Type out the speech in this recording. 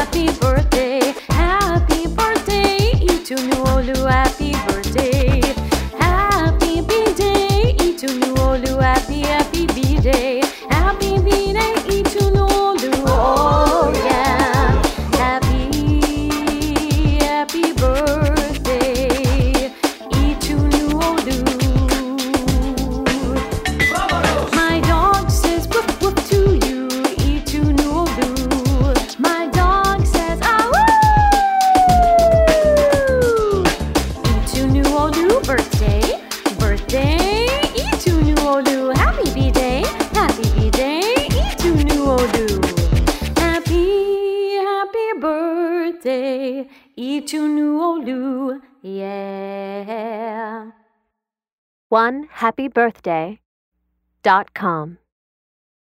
happy birthday, Itunu Olu, happy birthday, happy B-day, Itunu Olu, happy B-day, happy B-day, Itunu Olu, oh yeah, happy birthday, Itunu Olu. My dog says woof woof to you, Itunu Olu. My dog says ah woo. Itunu Olu, birthday, Itunu Olu, happy B-day, Itunu Olu. Happy birthday, Itunu Olu, yeah. OneHappyBirthday.com